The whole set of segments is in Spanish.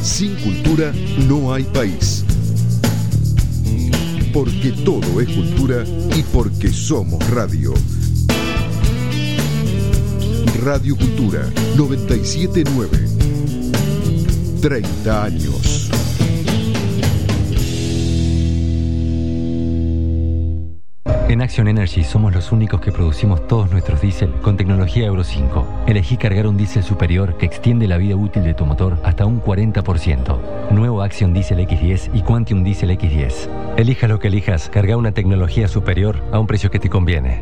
Sin cultura no hay país. Porque todo es cultura y porque somos radio. Radio Cultura 979. 30 años. En Action Energy somos los únicos que producimos todos nuestros diésel con tecnología Euro 5. Elegí cargar un diésel superior que extiende la vida útil de tu motor hasta un 40%. Nuevo Action Diesel X10 y Quantium Diesel X10. Elijas lo que elijas, carga una tecnología superior a un precio que te conviene.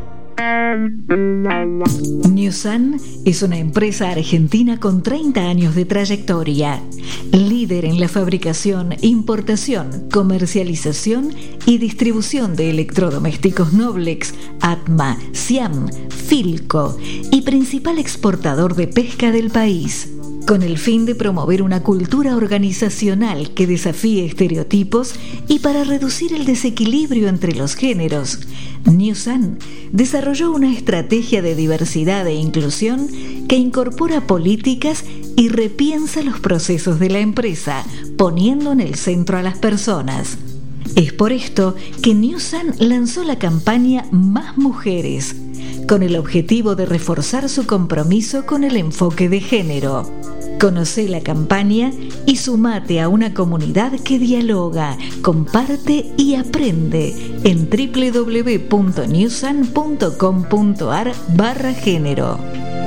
Newsan es una empresa argentina con 30 años de trayectoria, líder en la fabricación, importación, comercialización y distribución de electrodomésticos Noblex, Atma, Siam, Philco y principal exportador de pesca del país. Con el fin de promover una cultura organizacional que desafíe estereotipos y para reducir el desequilibrio entre los géneros, Newsan desarrolló una estrategia de diversidad e inclusión que incorpora políticas y repiensa los procesos de la empresa, poniendo en el centro a las personas. Es por esto que Newsan lanzó la campaña Más Mujeres, con el objetivo de reforzar su compromiso con el enfoque de género. Conocé la campaña y sumate a una comunidad que dialoga, comparte y aprende en www.newsan.com.ar/género.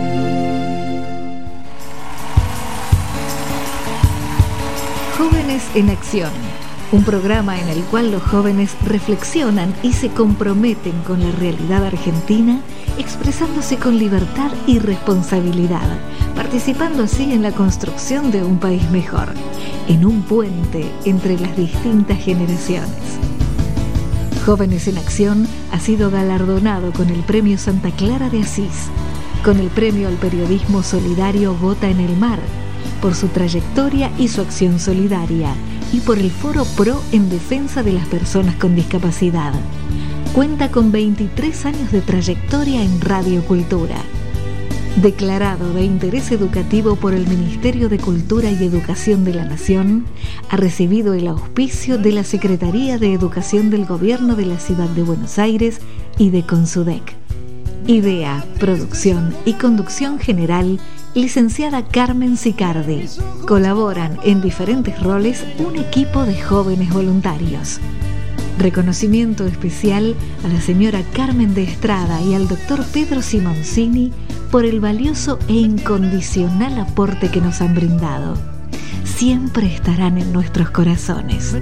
Jóvenes en Acción, un programa en el cual los jóvenes reflexionan y se comprometen con la realidad argentina, expresándose con libertad y responsabilidad, participando así en la construcción de un país mejor, en un puente entre las distintas generaciones. Jóvenes en Acción ha sido galardonado con el Premio Santa Clara de Asís, con el Premio al Periodismo Solidario Gota en el Mar, por su trayectoria y su acción solidaria, y por el Foro Pro en defensa de las personas con discapacidad. Cuenta con 23 años de trayectoria en Radio Cultura. Declarado de interés educativo por el Ministerio de Cultura y Educación de la Nación, ha recibido el auspicio de la Secretaría de Educación del Gobierno de la Ciudad de Buenos Aires y de Consudec. Idea, producción y conducción general, licenciada Carmen Sicardi. Colaboran en diferentes roles un equipo de jóvenes voluntarios. Reconocimiento especial a la señora Carmen de Estrada y al doctor Pedro Simoncini por el valioso e incondicional aporte que nos han brindado. Siempre estarán en nuestros corazones.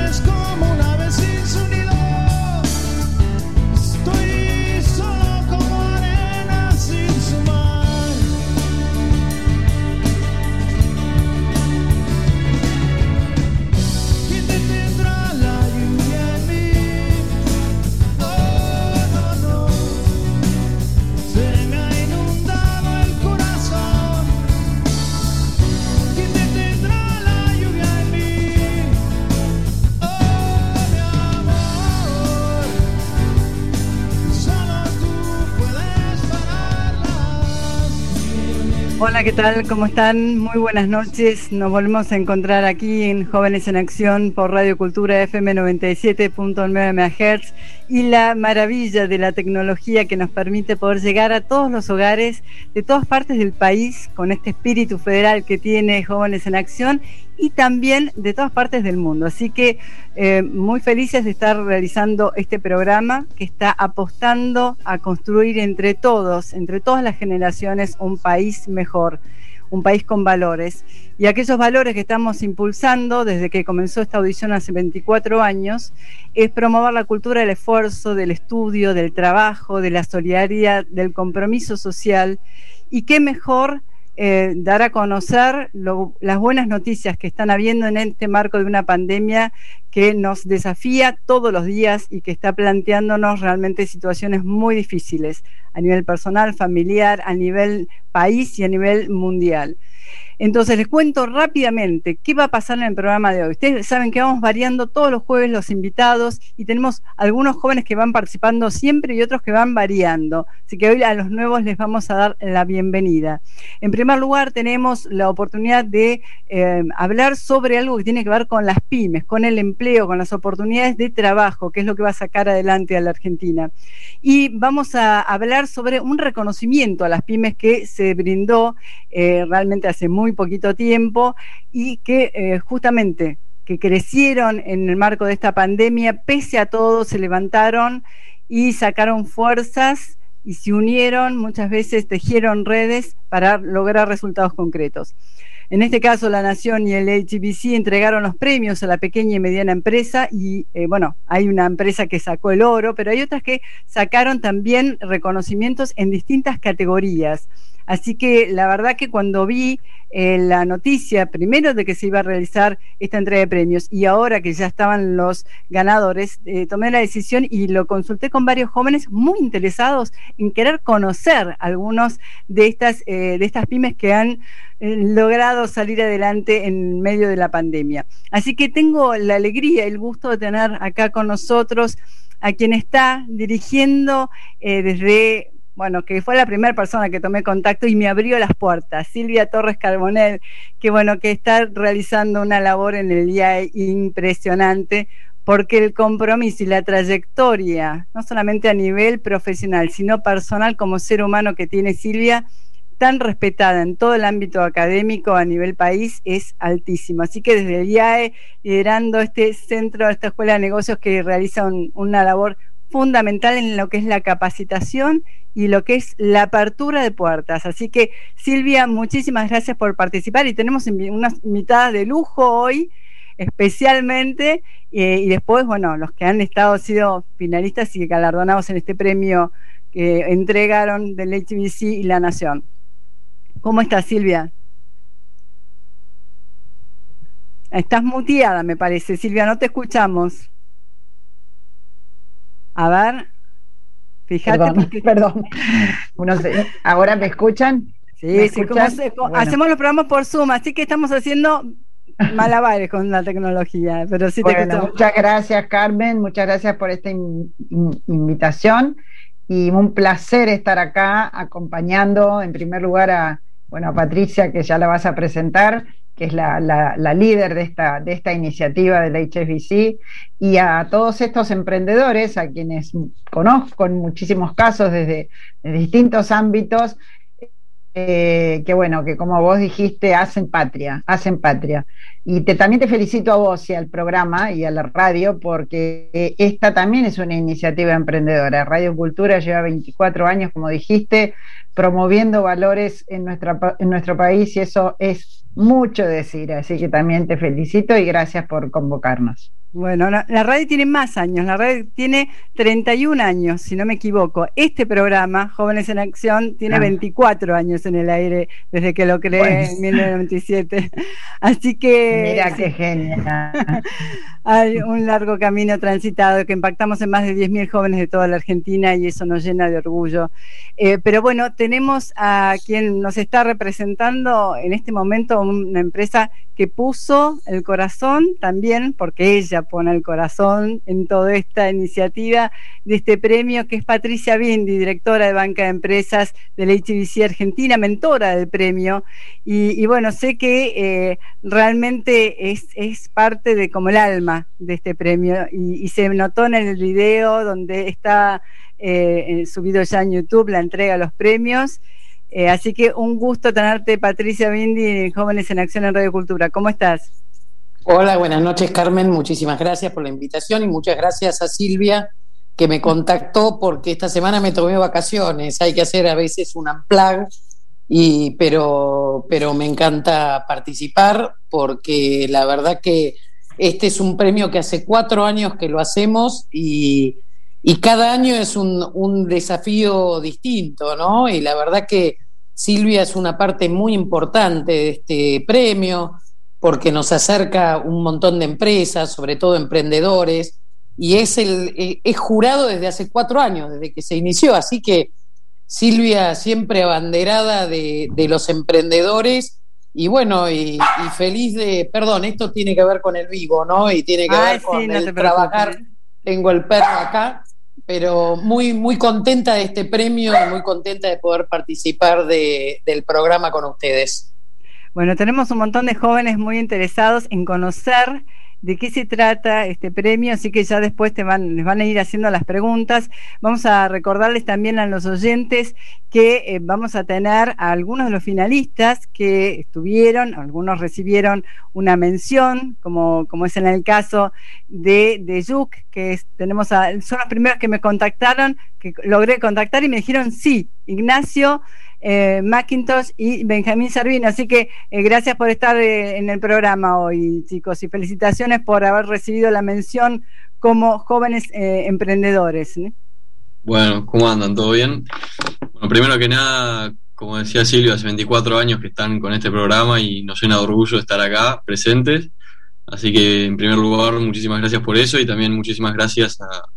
Hola, ¿qué tal? ¿Cómo están? Muy buenas noches. Nos volvemos a encontrar aquí en Jóvenes en Acción por Radio Cultura FM 97.9 MHz y la maravilla de la tecnología que nos permite poder llegar a todos los hogares de todas partes del país con este espíritu federal que tiene Jóvenes en Acción y también de todas partes del mundo. Así que muy felices de estar realizando este programa que está apostando a construir entre todas las generaciones, un país mejor, un país con valores. Y aquellos valores que estamos impulsando desde que comenzó esta audición hace 24 años es promover la cultura del esfuerzo, del estudio, del trabajo, de la solidaridad, del compromiso social. Y qué mejor dar a conocer las buenas noticias que están habiendo en este marco de una pandemia que nos desafía todos los días y que está planteándonos realmente situaciones muy difíciles a nivel personal, familiar, a nivel país y a nivel mundial. Entonces les cuento rápidamente qué va a pasar en el programa de hoy. Ustedes saben que vamos variando todos los jueves los invitados y tenemos algunos jóvenes que van participando siempre y otros que van variando. Así que hoy a los nuevos les vamos a dar la bienvenida. En primer lugar, tenemos la oportunidad de hablar sobre algo que tiene que ver con las pymes, con el empleo, con las oportunidades de trabajo, que es lo que va a sacar adelante a la Argentina. Y vamos a hablar sobre un reconocimiento a las pymes que se brindó realmente hace muy poquito tiempo y que justamente que crecieron en el marco de esta pandemia, pese a todo se levantaron y sacaron fuerzas y se unieron, muchas veces tejieron redes para lograr resultados concretos. En este caso, La Nación y el HBC entregaron los premios a la pequeña y mediana empresa y, hay una empresa que sacó el oro, pero hay otras que sacaron también reconocimientos en distintas categorías. Así que la verdad que cuando vi la noticia, primero de que se iba a realizar esta entrega de premios y ahora que ya estaban los ganadores, tomé la decisión y lo consulté con varios jóvenes muy interesados en querer conocer algunos de estas pymes que han logrado salir adelante en medio de la pandemia. Así que tengo la alegría y el gusto de tener acá con nosotros a quien está dirigiendo que fue la primera persona que tomé contacto y me abrió las puertas, Silvia Torres Carbonell, que está realizando una labor en el IAE impresionante, porque el compromiso y la trayectoria, no solamente a nivel profesional, sino personal como ser humano que tiene Silvia, tan respetada en todo el ámbito académico a nivel país, es altísimo. Así que desde el IAE, liderando este centro, esta escuela de negocios que realiza una labor fundamental en lo que es la capacitación y lo que es la apertura de puertas. Así que, Silvia, muchísimas gracias por participar y tenemos unas invitadas de lujo hoy, especialmente, y después, los que han sido finalistas y galardonados en este premio que entregaron del HBC y La Nación. ¿Cómo estás, Silvia? Estás muteada, me parece, Silvia, no te escuchamos. A ver, fíjate. Perdón. ¿Ahora me escuchan? Sí, hacemos los programas por Zoom, así que estamos haciendo malabares con la tecnología, pero sí te escuchamos. Muchas gracias, Carmen, muchas gracias por esta invitación y un placer estar acá acompañando en primer lugar a Patricia, que ya la vas a presentar, que es la líder de esta iniciativa del HSBC, y a todos estos emprendedores, a quienes conozco en muchísimos casos desde distintos ámbitos, que como vos dijiste, hacen patria. Y también te felicito a vos y al programa y a la radio, porque esta también es una iniciativa emprendedora. Radio Cultura lleva 24 años, como dijiste, promoviendo valores en nuestro país, y eso es mucho decir, así que también te felicito y gracias por convocarnos. Bueno, la radio tiene más años, la radio tiene 31 años, si no me equivoco. Este programa, Jóvenes en Acción, tiene 24 años en el aire desde que lo creé en 1997. Así que... Mira qué genial. Hay un largo camino transitado, que impactamos en más de 10.000 jóvenes de toda la Argentina y eso nos llena de orgullo. Pero tenemos a quien nos está representando en este momento, una empresa que puso el corazón también, porque ella pone el corazón en toda esta iniciativa de este premio, que es Patricia Bindi, directora de Banca de Empresas del HBC Argentina, mentora del premio, y sé que realmente es parte de como el alma de este premio, y se notó en el video donde está subido ya en YouTube la entrega de los premios. Así que un gusto tenerte, Patricia Bindi, en Jóvenes en Acción en Radio Cultura. ¿Cómo estás? Hola, buenas noches, Carmen. Muchísimas gracias por la invitación y muchas gracias a Silvia, que me contactó porque esta semana me tomé vacaciones. Hay que hacer a veces un unplug, pero me encanta participar, porque la verdad que este es un premio que hace 4 años que lo hacemos y cada año es un desafío distinto, ¿no? Y la verdad que Silvia es una parte muy importante de este premio, porque nos acerca un montón de empresas, sobre todo emprendedores, y es jurado desde hace 4 años, desde que se inició. Así que Silvia siempre abanderada de los emprendedores Y bueno, y feliz de, perdón, esto tiene que ver con el vivo, ¿no? Y tiene que ver con el trabajar. Tengo el perro acá, pero muy, muy contenta de este premio y muy contenta de poder participar del programa con ustedes. Bueno, tenemos un montón de jóvenes muy interesados en conocer de qué se trata este premio, así que ya después les van a ir haciendo las preguntas. Vamos a recordarles también a los oyentes que vamos a tener a algunos de los finalistas que estuvieron, algunos recibieron una mención, como es en el caso de Yuk, que son los primeros que me contactaron, que logré contactar y me dijeron sí, Ignacio McIntosh y Benjamín Servino, así que gracias por estar en el programa hoy, chicos, y felicitaciones por haber recibido la mención como jóvenes emprendedores, ¿eh? Bueno, ¿cómo andan? ¿Todo bien? Bueno, primero que nada, como decía Silvia, hace 24 años que están con este programa y nos llena de orgullo estar acá presentes, así que en primer lugar muchísimas gracias por eso y también muchísimas gracias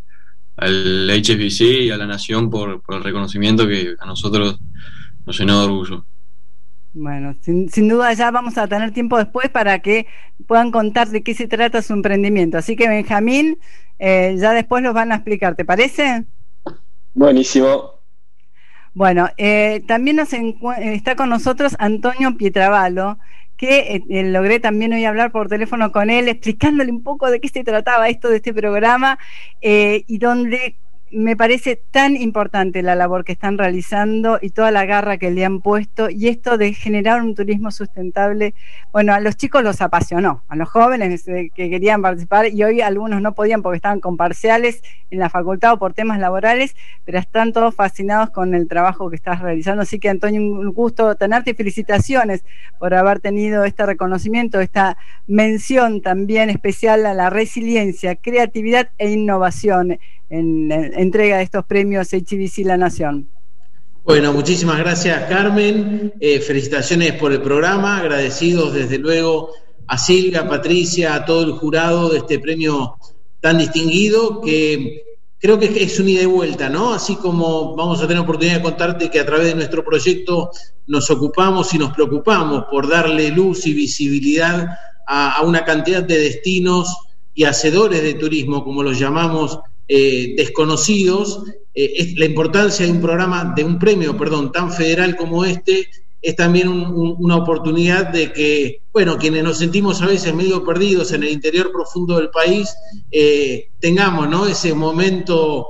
al HSBC y a la Nación por el reconocimiento que a nosotros nos llenó de orgullo. Bueno, sin duda ya vamos a tener tiempo después para que puedan contar de qué se trata su emprendimiento. Así que Benjamín, ya después los van a explicar, ¿te parece? Buenísimo. Bueno, también está con nosotros Antonio Pietrabalo, que logré también hoy hablar por teléfono con él, explicándole un poco de qué se trataba esto de este programa, y donde me parece tan importante la labor que están realizando y toda la garra que le han puesto, y esto de generar un turismo sustentable. Bueno, a los chicos los apasionó, a los jóvenes que querían participar, y hoy algunos no podían porque estaban con parciales en la facultad o por temas laborales, pero están todos fascinados con el trabajo que estás realizando. Así que, Antonio, un gusto tenerte y felicitaciones por haber tenido este reconocimiento, esta mención también especial a la resiliencia, creatividad e innovación en la entrega de estos premios HSBC La Nación. Bueno, muchísimas gracias, Carmen, felicitaciones por el programa, agradecidos desde luego a Silvia, a Patricia, a todo el jurado de este premio tan distinguido, que creo que es un ida y vuelta, ¿no? Así como vamos a tener oportunidad de contarte que a través de nuestro proyecto nos ocupamos y nos preocupamos por darle luz y visibilidad a una cantidad de destinos y hacedores de turismo, como los llamamos, desconocidos. La importancia de un premio tan federal como este es también una oportunidad de que, bueno, quienes nos sentimos a veces medio perdidos en el interior profundo del país, tengamos, ¿no?, ese momento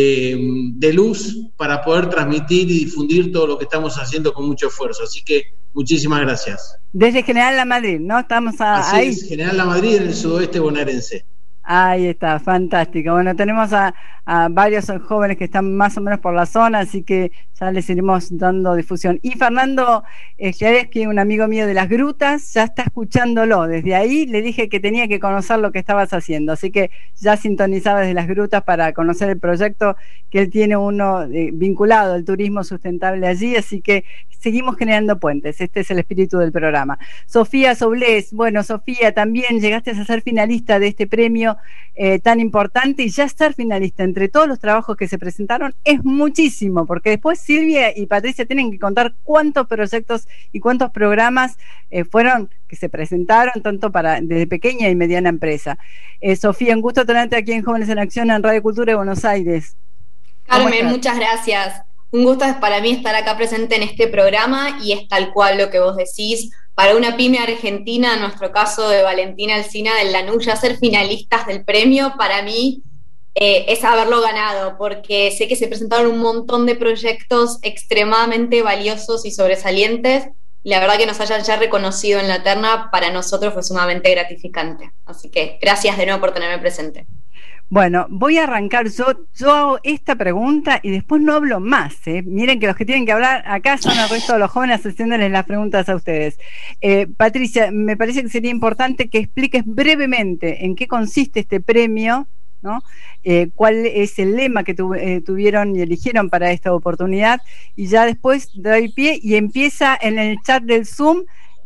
de luz para poder transmitir y difundir todo lo que estamos haciendo con mucho esfuerzo. Así que muchísimas gracias. Desde General La Madrid, ¿no? Estamos Así ahí. Es, General La Madrid, en el sudoeste bonaerense. Ahí está, fantástico. Bueno, tenemos a varios jóvenes que están más o menos por la zona, así que ya les iremos dando difusión. Y Fernando Chiareschi, un amigo mío de Las Grutas, ya está escuchándolo. Desde ahí le dije que tenía que conocer lo que estabas haciendo, así que ya sintonizaba desde Las Grutas para conocer el proyecto que él tiene, uno vinculado al turismo sustentable allí, así que seguimos generando puentes. Este es el espíritu del programa. Sofía Soblés, bueno, Sofía, también llegaste a ser finalista de este premio tan importante, y ya estar finalista entre todos los trabajos que se presentaron es muchísimo, porque después Silvia y Patricia tienen que contar cuántos proyectos y cuántos programas fueron que se presentaron, tanto desde pequeña y mediana empresa. Sofía, un gusto tenerte aquí en Jóvenes en Acción en Radio Cultura de Buenos Aires. Carmen, muchas gracias. Un gusto para mí estar acá presente en este programa, y es tal cual lo que vos decís. Para una pyme argentina, en nuestro caso de Valentina Alsina del Lanús, ya ser finalistas del premio, para mí es haberlo ganado, porque sé que se presentaron un montón de proyectos extremadamente valiosos y sobresalientes, y la verdad que nos hayan ya reconocido en la terna, para nosotros fue sumamente gratificante. Así que gracias de nuevo por tenerme presente. Bueno, voy a arrancar yo hago esta pregunta y después no hablo más, ¿eh? Miren que los que tienen que hablar acá son el resto de los jóvenes haciéndoles las preguntas a ustedes. Patricia, me parece que sería importante que expliques brevemente en qué consiste este premio, ¿no? Cuál es el lema que tuvieron y eligieron para esta oportunidad, y ya después doy pie y empieza en el chat del Zoom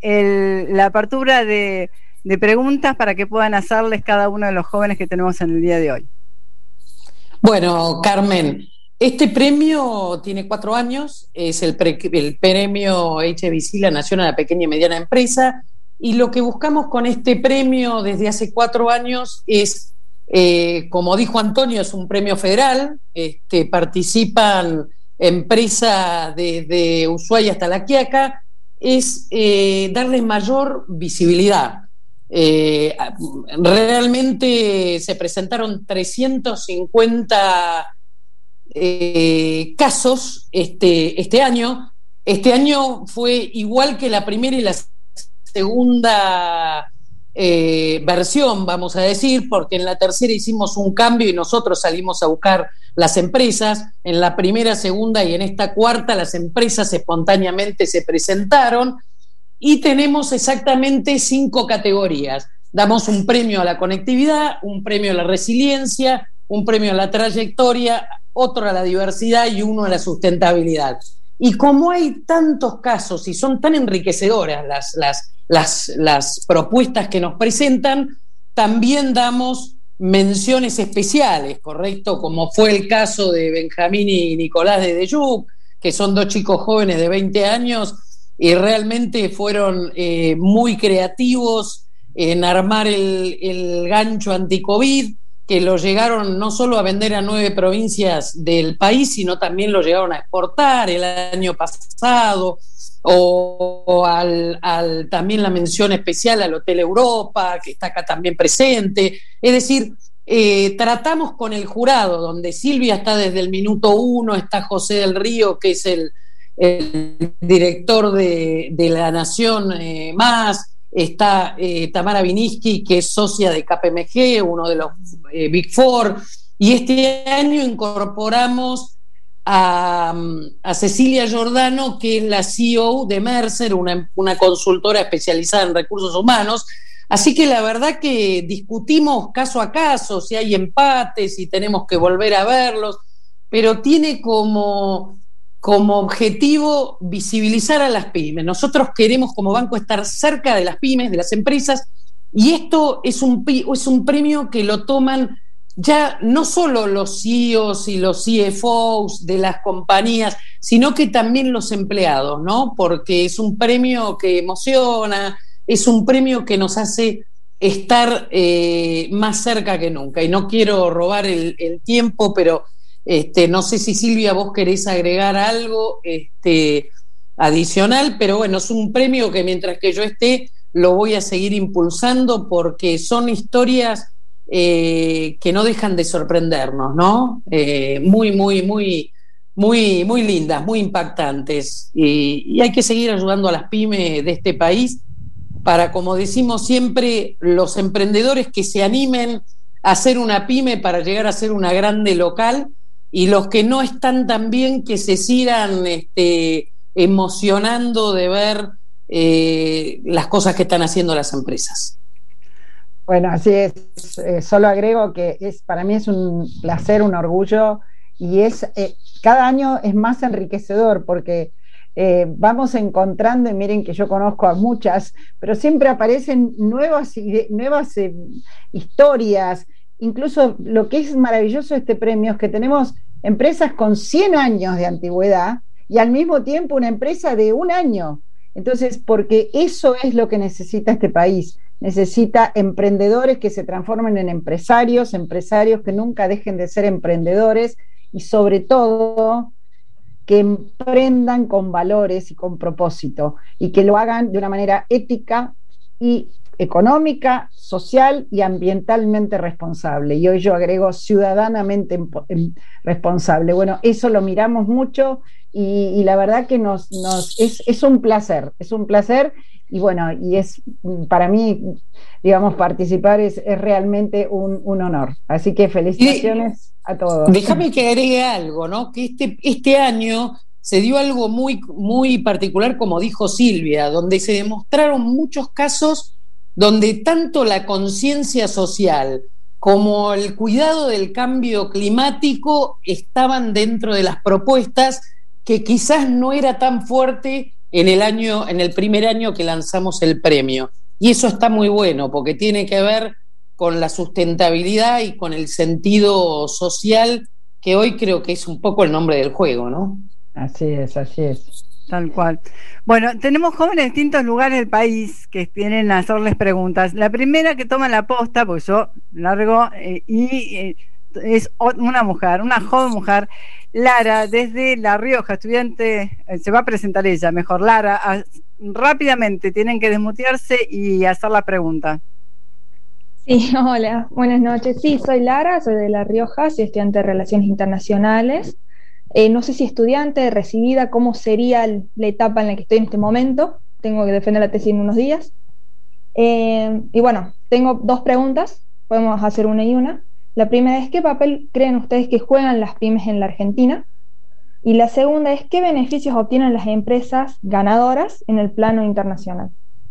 la apertura de preguntas para que puedan hacerles cada uno de los jóvenes que tenemos en el día de hoy. Bueno, Carmen, Este premio tiene 4 años, es el premio HBC, la Nación a la Pequeña y Mediana Empresa, y lo que buscamos con este premio desde hace 4 años es, como dijo Antonio, es un premio federal, participan empresas desde Ushuaia hasta La Quiaca, es darles mayor visibilidad. Realmente se presentaron 350 casos este año. Este año fue igual que la primera y la segunda versión, vamos a decir, porque en la tercera hicimos un cambio y nosotros salimos a buscar las empresas. En la primera, segunda y en esta cuarta las empresas espontáneamente se presentaron y tenemos exactamente 5 categorías. Damos un premio a la conectividad, un premio a la resiliencia, un premio a la trayectoria, otro a la diversidad y uno a la sustentabilidad. Y como hay tantos casos y son tan enriquecedoras las propuestas que nos presentan, también damos menciones especiales, ¿correcto? Como fue el caso de Benjamín y Nicolás de Deyuc, que son 2 chicos jóvenes de 20 años y realmente fueron muy creativos en armar el gancho anti-COVID, que lo llegaron no solo a vender a 9 provincias del país, sino también lo llegaron a exportar el año pasado, o también la mención especial al Hotel Europa, que está acá también presente. Es decir, tratamos con el jurado, donde Silvia está desde el minuto 1, está José del Río, que es el director de La Nación Más, está Tamara Viniski, que es socia de KPMG, uno de los Big Four, y este año incorporamos a Cecilia Giordano, que es la CEO de Mercer, una consultora especializada en recursos humanos. Así que la verdad que discutimos caso a caso, si hay empates, si tenemos que volver a verlos, pero tiene como objetivo visibilizar a las pymes. Nosotros queremos como banco estar cerca de las pymes, de las empresas, y esto es un premio que lo toman ya no solo los CEOs y los CFOs de las compañías, sino que también los empleados, ¿no? Porque es un premio que emociona, es un premio que nos hace estar más cerca que nunca. Y no quiero robar el tiempo, pero no sé si Silvia vos querés agregar algo adicional, pero bueno, es un premio que mientras que yo esté lo voy a seguir impulsando porque son historias que no dejan de sorprendernos, ¿no? Muy, muy, muy, muy, muy lindas, muy impactantes, y hay que seguir ayudando a las pymes de este país para, como decimos siempre, los emprendedores que se animen a hacer una pyme para llegar a ser una grande local, y los que no están tan bien que se sigan emocionando de ver las cosas que están haciendo las empresas. Bueno, así es. Solo agrego que para mí es un placer, un orgullo, y cada año es más enriquecedor porque vamos encontrando, y miren que yo conozco a muchas, pero siempre aparecen nuevas historias. Incluso lo que es maravilloso de este premio es que tenemos empresas con 100 años de antigüedad y al mismo tiempo una empresa de 1 año. Entonces, porque eso es lo que necesita este país. Necesita emprendedores que se transformen en empresarios que nunca dejen de ser emprendedores, y sobre todo que emprendan con valores y con propósito, y que lo hagan de una manera ética y económica, social y ambientalmente responsable. Y hoy yo agrego ciudadanamente responsable. Bueno, eso lo miramos mucho y la verdad que es un placer, y bueno, y es para mí, digamos, participar es realmente un honor. Así que felicitaciones a todos. Déjame que agregue algo, ¿no? Que este año se dio algo muy, muy particular, como dijo Silvia, donde se demostraron muchos casos donde tanto la conciencia social como el cuidado del cambio climático estaban dentro de las propuestas, que quizás no era tan fuerte en el primer año que lanzamos el premio. Y eso está muy bueno, porque tiene que ver con la sustentabilidad y con el sentido social que hoy creo que es un poco el nombre del juego, ¿no? Así es, así es. Tal cual. Bueno, tenemos jóvenes de distintos lugares del país que vienen a hacerles preguntas. La primera que toma la posta, porque yo largo, es una mujer, una joven mujer, Lara, desde La Rioja, estudiante, se va a presentar ella, mejor. Lara, rápidamente, tienen que desmutearse y hacer la pregunta. Sí, hola, buenas noches. Sí, soy Lara, soy de La Rioja, soy estudiante de Relaciones Internacionales. No sé si estudiante, recibida, cómo sería la etapa en la que estoy en este momento. Tengo que defender la tesis en unos días. Y bueno, tengo 2 preguntas, podemos hacer una y una. La primera es, ¿qué papel creen ustedes que juegan las pymes en la Argentina? Y la segunda es, ¿qué beneficios obtienen las empresas ganadoras en el plano internacional?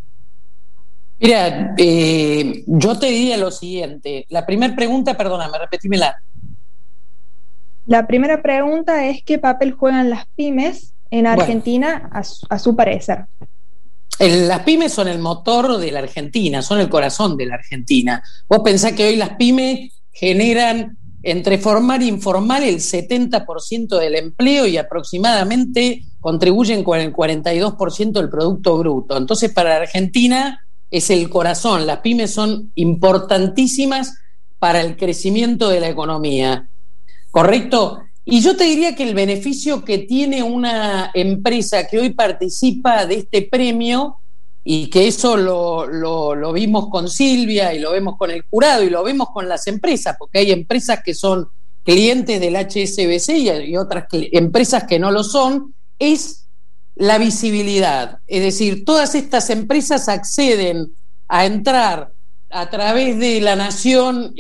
Mira, yo te diría lo siguiente. La primera pregunta, perdóname, repetímela. La primera pregunta es, ¿qué papel juegan las pymes en Argentina, bueno, a su parecer? Las pymes son el motor de la Argentina, son el corazón de la Argentina. Vos pensás que hoy las pymes generan, entre formal e informal, el 70% del empleo y aproximadamente contribuyen con el 42% del Producto Bruto. Entonces, para la Argentina es el corazón. Las pymes son importantísimas para el crecimiento de la economía. ¿Correcto? Y yo te diría que el beneficio que tiene una empresa que hoy participa de este premio, y que eso lo vimos con Silvia y lo vemos con el jurado y lo vemos con las empresas, porque hay empresas que son clientes del HSBC y otras empresas que no lo son, es la visibilidad. Es decir, todas estas empresas acceden a entrar a través de La Nación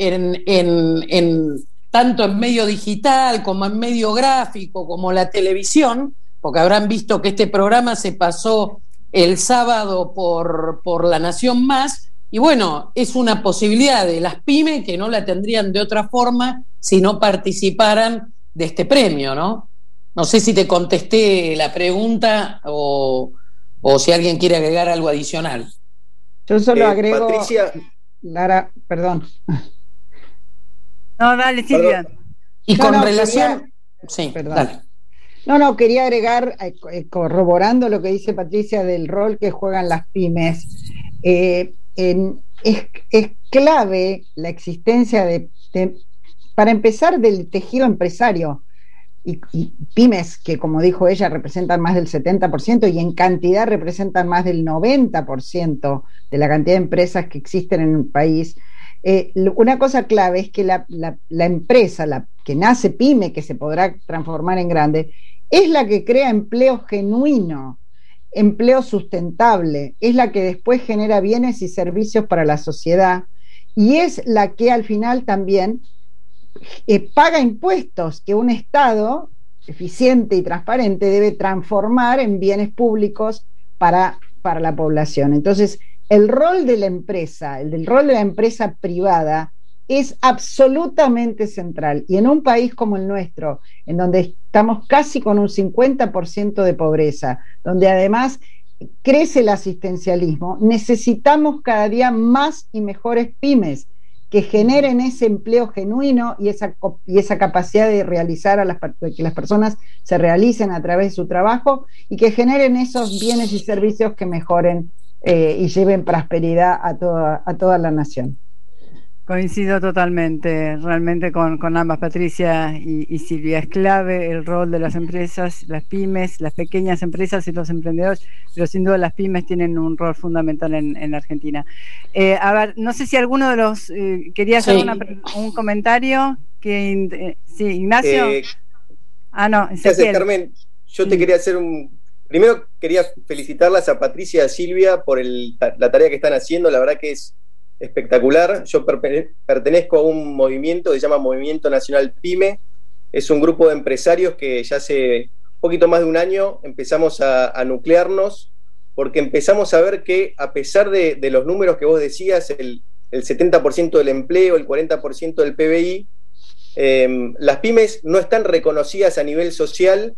tanto en medio digital como en medio gráfico, como la televisión, porque habrán visto que este programa se pasó el sábado por La Nación Más, y bueno, es una posibilidad de las pymes que no la tendrían de otra forma si no participaran de este premio, ¿no? No sé si te contesté la pregunta o si alguien quiere agregar algo adicional. Yo solo agrego... Patricia... Lara, perdón. No, dale, Silvia. Perdón. Y con relación... Sí, perdón. dale. No, quería agregar, corroborando lo que dice Patricia del rol que juegan las pymes. Es clave la existencia para empezar, del tejido empresario. Y pymes que, como dijo ella, representan más del 70% y en cantidad representan más del 90% de la cantidad de empresas que existen en un país. Una cosa clave es que la empresa, la que nace pyme, que se podrá transformar en grande, es la que crea empleo genuino, empleo sustentable, es la que después genera bienes y servicios para la sociedad y es la que al final también paga impuestos que un Estado eficiente y transparente debe transformar en bienes públicos para la población. Entonces, el rol de la empresa, el rol de la empresa privada es absolutamente central. Y en un país como el nuestro, en donde estamos casi con un 50% de pobreza, donde además crece el asistencialismo, necesitamos cada día más y mejores pymes que generen ese empleo genuino y esa capacidad de realizar que las personas se realicen a través de su trabajo y que generen esos bienes y servicios que mejoren y lleven prosperidad a toda la nación. Coincido totalmente, realmente con ambas, Patricia y Silvia. Es clave el rol de las empresas, las pymes, las pequeñas empresas y los emprendedores, pero sin duda las pymes tienen un rol fundamental en Argentina. A ver, no sé si alguno de los quería hacer un comentario. Sí, Ignacio. No, Ezequiel. Carmen, yo te quería hacer primero quería felicitarlas a Patricia y a Silvia por la tarea que están haciendo. La verdad que es espectacular. Yo pertenezco a un movimiento que se llama Movimiento Nacional PYME. Es un grupo de empresarios que ya hace poquito más de un año empezamos a nuclearnos, porque empezamos a ver que a pesar de los números que vos decías, el 70% del empleo, el 40% del PBI, las pymes no están reconocidas a nivel social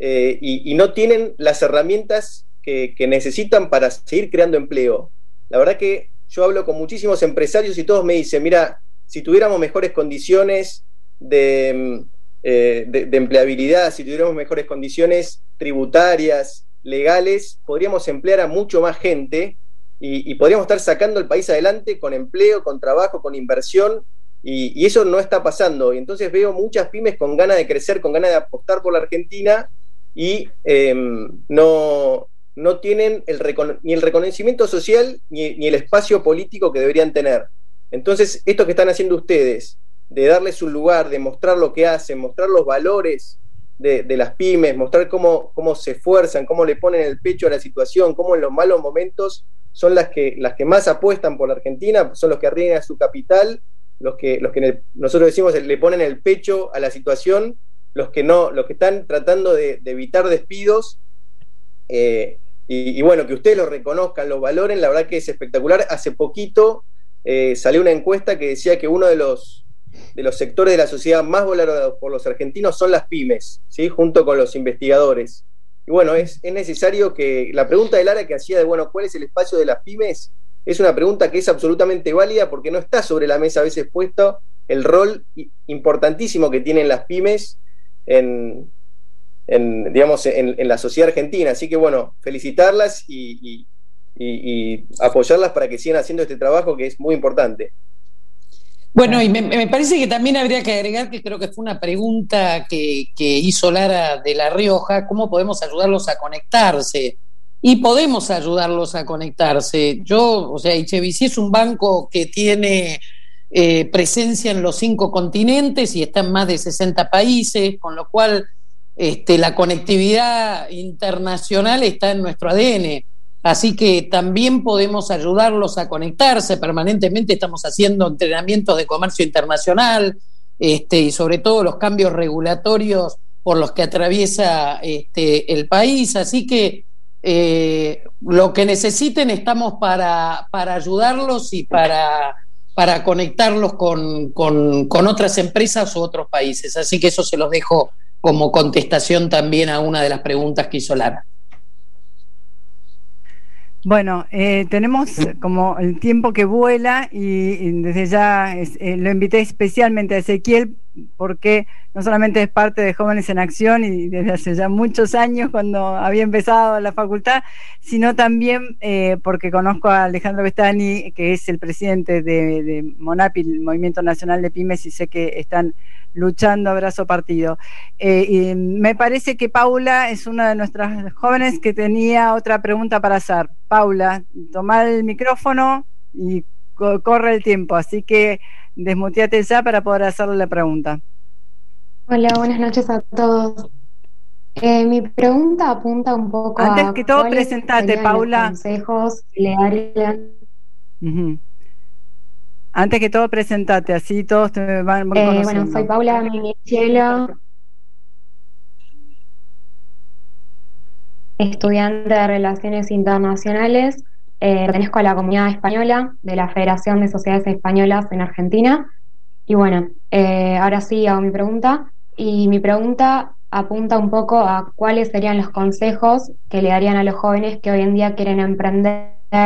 y no tienen las herramientas que necesitan para seguir creando empleo. La verdad que yo hablo con muchísimos empresarios y todos me dicen, mira, si tuviéramos mejores condiciones de de empleabilidad, si tuviéramos mejores condiciones tributarias, legales, podríamos emplear a mucho más gente y podríamos estar sacando el país adelante con empleo, con trabajo, con inversión, y eso no está pasando. Y entonces veo muchas pymes con ganas de crecer, con ganas de apostar por la Argentina, y no tienen ni el reconocimiento social ni el espacio político que deberían tener. Entonces, esto que están haciendo ustedes, de darles un lugar, de mostrar lo que hacen, mostrar los valores de las pymes, mostrar cómo se esfuerzan, cómo le ponen el pecho a la situación, cómo en los malos momentos son las que más apuestan por la Argentina, son los que arriesgan su capital, los que nosotros decimos le ponen el pecho a la situación, los que están tratando de evitar despidos, y bueno, que ustedes lo reconozcan, lo valoren, la verdad que es espectacular. Hace poquito salió una encuesta que decía que uno de los sectores de la sociedad más valorados por los argentinos son las pymes, ¿sí? Junto con los investigadores. Y bueno, es necesario que la pregunta de Lara que hacía de, bueno, ¿cuál es el espacio de las pymes? Es una pregunta que es absolutamente válida porque no está sobre la mesa a veces puesto el rol importantísimo que tienen las pymes en la sociedad argentina. Así que bueno, felicitarlas y apoyarlas para que sigan haciendo este trabajo que es muy importante. Bueno, y me parece que también habría que agregar que creo que fue una pregunta que hizo Lara de La Rioja, ¿cómo podemos ayudarlos a conectarse? Y podemos ayudarlos a conectarse. HSBC es un banco que tiene presencia en los 5 continentes y está en más de 60 países, con lo cual la conectividad internacional está en nuestro ADN. Así que también podemos ayudarlos a conectarse. Permanentemente estamos haciendo entrenamientos de comercio internacional, y sobre todo los cambios regulatorios por los que atraviesa el país. Así que lo que necesiten estamos para ayudarlos y para conectarlos con otras empresas u otros países. Así que eso se los dejo como contestación también a una de las preguntas que hizo Lara. Bueno, tenemos como el tiempo que vuela y desde ya lo invité especialmente a Ezequiel porque no solamente es parte de Jóvenes en Acción y desde hace ya muchos años cuando había empezado la facultad, sino también porque conozco a Alejandro Bestani, que es el presidente de MONAPI, el Movimiento Nacional de Pymes, y sé que están luchando a brazo partido. Y me parece que Paula es una de nuestras jóvenes que tenía otra pregunta para hacer. Paula, toma el micrófono y corre el tiempo, así que desmuteate ya para poder hacerle la pregunta. Hola, buenas noches a todos. Mi pregunta apunta un poco antes que todo, presentate, Paula. Consejos que le darían. Antes que todo, presentate, así todos te van conociendo. Bueno, soy Paula Minichielo, estudiante de Relaciones Internacionales, pertenezco a la comunidad española de la Federación de Sociedades Españolas en Argentina. Y bueno, ahora sí hago mi pregunta. Y mi pregunta apunta un poco a cuáles serían los consejos que le darían a los jóvenes que hoy en día quieren emprender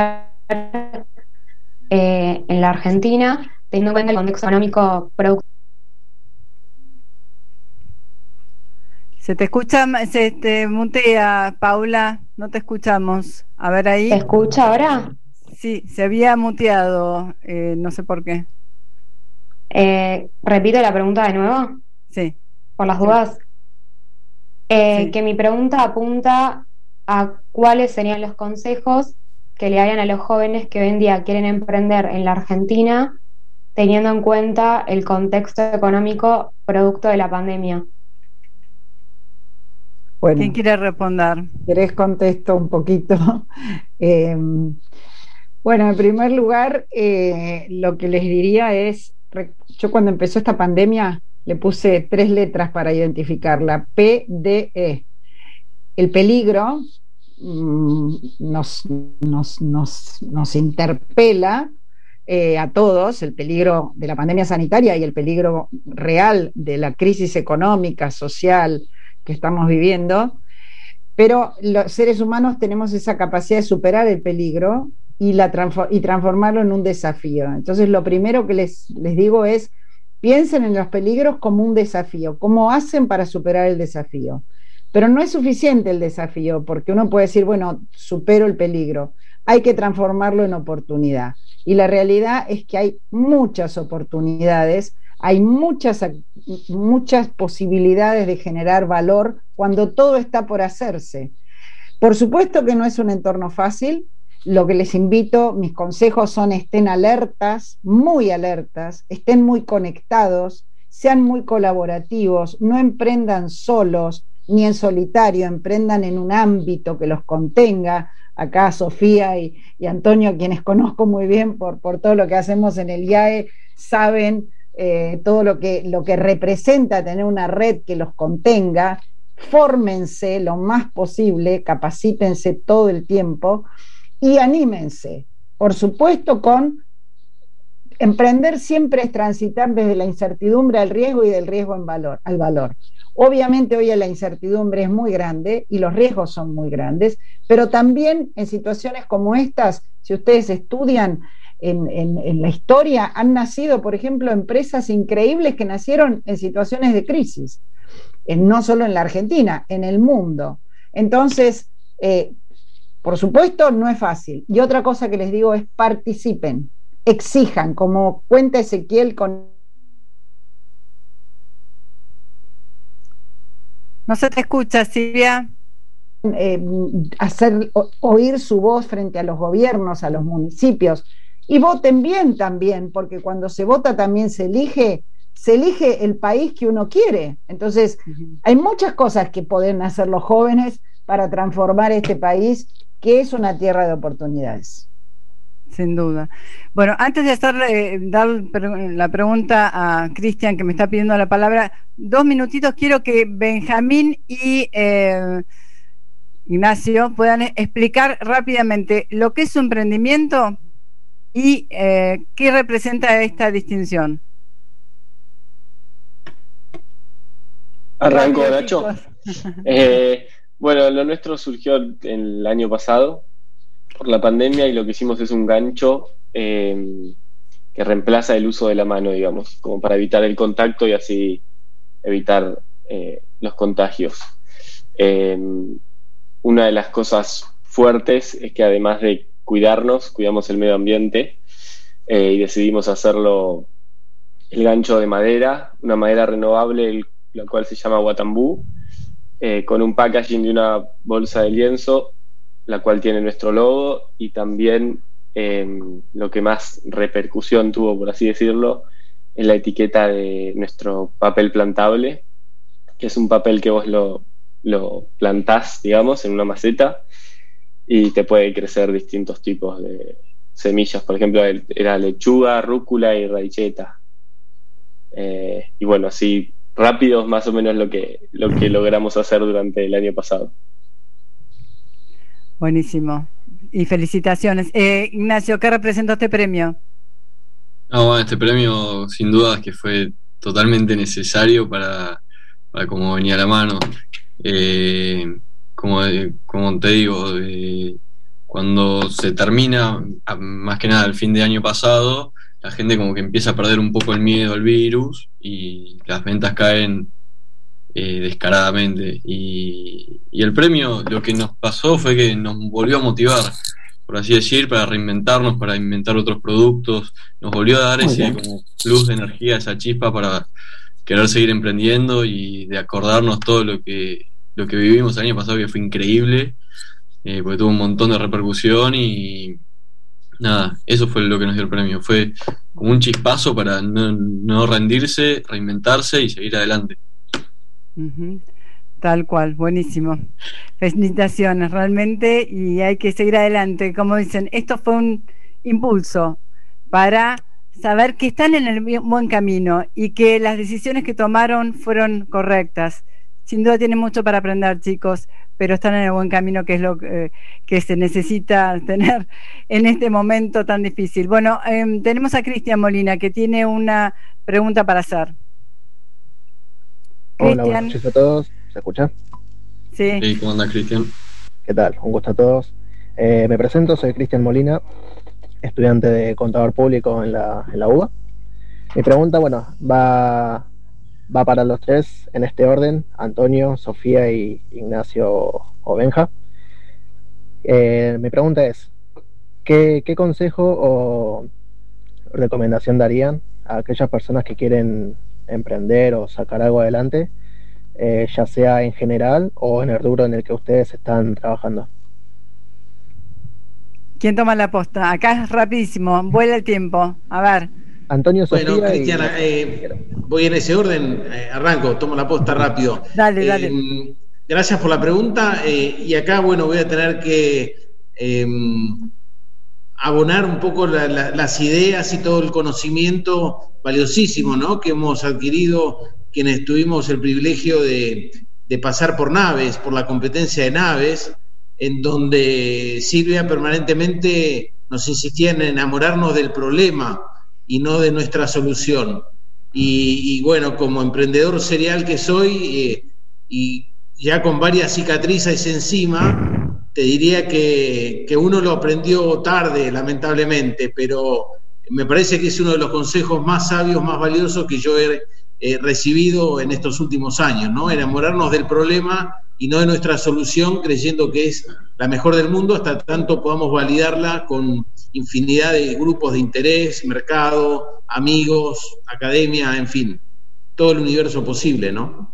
en la Argentina, teniendo en cuenta el contexto económico productivo. Se te escucha, se te mutea, Paula, no te escuchamos. A ver ahí. ¿Se escucha ahora? Sí, se había muteado, no sé por qué. ¿Repito la pregunta de nuevo? Sí. Por las dudas. Sí. Que mi pregunta apunta a cuáles serían los consejos que le harían a los jóvenes que hoy en día quieren emprender en la Argentina, teniendo en cuenta el contexto económico producto de la pandemia. Bueno, ¿quién quiere responder? ¿Querés contesto un poquito? Bueno, en primer lugar, lo que les diría es, yo cuando empezó esta pandemia le puse 3 letras para identificarla, PDE. El peligro nos interpela a todos, el peligro de la pandemia sanitaria y el peligro real de la crisis económica, social que estamos viviendo, pero los seres humanos tenemos esa capacidad de superar el peligro y transformarlo en un desafío. Entonces lo primero que les digo es piensen en los peligros como un desafío, cómo hacen para superar el desafío. Pero no es suficiente el desafío, porque uno puede decir, bueno, supero el peligro, hay que transformarlo en oportunidad. Y la realidad es que hay muchas oportunidades, hay muchas posibilidades de generar valor cuando todo está por hacerse. Por supuesto que no es un entorno fácil. Lo que les invito, mis consejos son: estén alertas, muy alertas, estén muy conectados, sean muy colaborativos, no emprendan solos ni en solitario, emprendan en un ámbito que los contenga. Acá Sofía y Antonio, quienes conozco muy bien por todo lo que hacemos en el IAE, saben todo lo que representa tener una red que los contenga. Fórmense lo más posible, capacítense todo el tiempo y anímense. Por supuesto, con emprender siempre es transitar desde la incertidumbre al riesgo y del riesgo al valor. Obviamente hoy la incertidumbre es muy grande y los riesgos son muy grandes, pero también en situaciones como estas, si ustedes estudian en la historia, han nacido, por ejemplo, empresas increíbles que nacieron en situaciones de crisis, no solo en la Argentina, en el mundo. Entonces, por supuesto, no es fácil. Y otra cosa que les digo es: participen, exijan, como cuenta Ezequiel con... No se te escucha, Silvia. Hacer oír su voz frente a los gobiernos, a los municipios, y voten bien también, porque cuando se vota también se elige el país que uno quiere. Entonces, hay muchas cosas que pueden hacer los jóvenes para transformar este país, que es una tierra de oportunidades. Sin duda. Bueno, antes de dar la pregunta a Cristian, que me está pidiendo la palabra, 2 minutitos, quiero que Benjamín y Ignacio puedan explicar rápidamente lo que es su emprendimiento y qué representa esta distinción. Arranco, Nacho. Bueno, lo nuestro surgió el año pasado por la pandemia, y lo que hicimos es un gancho que reemplaza el uso de la mano, digamos, como para evitar el contacto y así evitar los contagios. Una de las cosas fuertes es que, además de cuidarnos, cuidamos el medio ambiente, y decidimos hacerlo el gancho de madera, una madera renovable, la cual se llama Watambú, con un packaging de una bolsa de lienzo, la cual tiene nuestro logo, y también lo que más repercusión tuvo, por así decirlo, es la etiqueta de nuestro papel plantable, que es un papel que vos lo plantás, digamos, en una maceta, y te puede crecer distintos tipos de semillas. Por ejemplo, era lechuga, rúcula y raiceta. Y bueno, así rápido es más o menos lo que logramos hacer durante el año pasado. Buenísimo. Y felicitaciones. Ignacio, ¿qué representó este premio? Bueno, este premio sin duda es que fue totalmente necesario para cómo venía la mano. Como te digo, cuando se termina, más que nada el fin de año pasado, la gente como que empieza a perder un poco el miedo al virus y las ventas caen descaradamente. Y el premio, lo que nos pasó fue que nos volvió a motivar, por así decir, para reinventarnos, para inventar otros productos. Nos volvió a dar ese como plus de energía, esa chispa para querer seguir emprendiendo y de acordarnos todo lo que vivimos el año pasado, que fue increíble, porque tuvo un montón de repercusión. Y nada, eso fue lo que nos dio el premio. Fue como un chispazo para no rendirse, reinventarse y seguir adelante. Tal cual, buenísimo. Felicitaciones realmente, y hay que seguir adelante. Como dicen, esto fue un impulso para saber que están en el buen camino y que las decisiones que tomaron fueron correctas. Sin duda tienen mucho para aprender, chicos, pero están en el buen camino, que es lo que se necesita tener en este momento tan difícil. Bueno, tenemos a Cristian Molina, que tiene una pregunta para hacer. Hola, buenas noches a todos. ¿Se escucha? Sí. ¿Cómo anda, Cristian? ¿Qué tal? Un gusto a todos. Me presento, soy Cristian Molina, estudiante de Contador Público en la UBA. Mi pregunta, bueno, va para los tres en este orden: Antonio, Sofía y Ignacio o Benja. Mi pregunta es, ¿qué consejo o recomendación darían a aquellas personas que quieren emprender o sacar algo adelante, ya sea en general o en el rubro en el que ustedes están trabajando? ¿Quién toma la posta? Acá es rapidísimo, vuela el tiempo. A ver. Antonio, Sofía. Bueno, Cristiana, voy en ese orden, arranco, tomo la posta rápido. Dale. Gracias por la pregunta, y acá, bueno, voy a tener que abonar un poco las ideas y todo el conocimiento valiosísimo, ¿no?, que hemos adquirido quienes tuvimos el privilegio de pasar por Naves, por la competencia de Naves, en donde Silvia permanentemente nos insistía en enamorarnos del problema y no de nuestra solución. Y bueno, como emprendedor serial que soy, y ya con varias cicatrices encima, te diría que uno lo aprendió tarde, lamentablemente, pero me parece que es uno de los consejos más sabios, más valiosos que yo he recibido en estos últimos años, ¿no? Enamorarnos del problema y no de nuestra solución, creyendo que es la mejor del mundo, hasta tanto podamos validarla con infinidad de grupos de interés, mercado, amigos, academia, en fin, todo el universo posible, ¿no?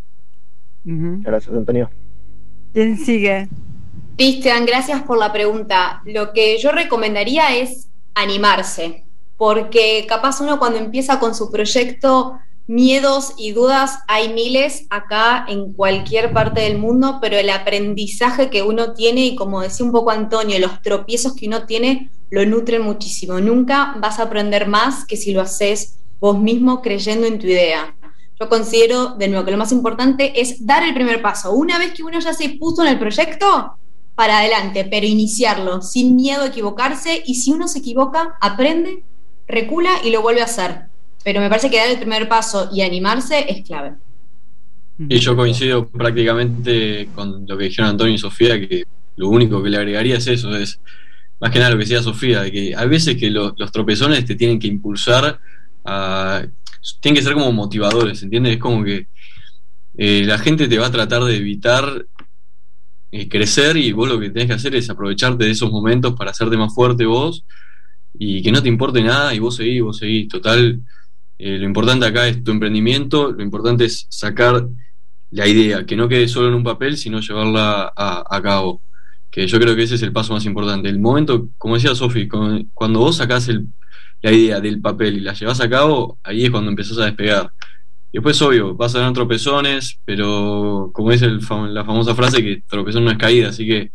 Gracias, Antonio. ¿Quién sigue? Cristian, gracias por la pregunta. Lo que yo recomendaría es animarse, porque capaz uno cuando empieza con su proyecto, miedos y dudas hay miles acá en cualquier parte del mundo, pero el aprendizaje que uno tiene, y como decía un poco Antonio, los tropiezos que uno tiene lo nutren muchísimo. Nunca vas a aprender más que si lo haces vos mismo creyendo en tu idea. Yo considero, de nuevo, que lo más importante es dar el primer paso. Una vez que uno ya se puso en el proyecto, para adelante, pero iniciarlo sin miedo a equivocarse, y si uno se equivoca, aprende, recula y lo vuelve a hacer. Pero me parece que dar el primer paso y animarse es clave. Y yo coincido prácticamente con lo que dijeron Antonio y Sofía, que lo único que le agregaría es eso, es más que nada lo que decía Sofía, de que hay veces que los tropezones te tienen que impulsar tienen que ser como motivadores, ¿entiendes? Es como que la gente te va a tratar de evitar crecer, y vos lo que tenés que hacer es aprovecharte de esos momentos para hacerte más fuerte vos, y que no te importe nada, y vos seguís, total. Lo importante acá es tu emprendimiento, lo importante es sacar la idea, que no quede solo en un papel, sino llevarla a cabo, que yo creo que ese es el paso más importante. El momento, como decía Sofi, cuando vos sacás la idea del papel y la llevás a cabo, ahí es cuando empezás a despegar. Y después, obvio, vas a tener tropezones, pero como dice la famosa frase, que tropezón no es caída, así que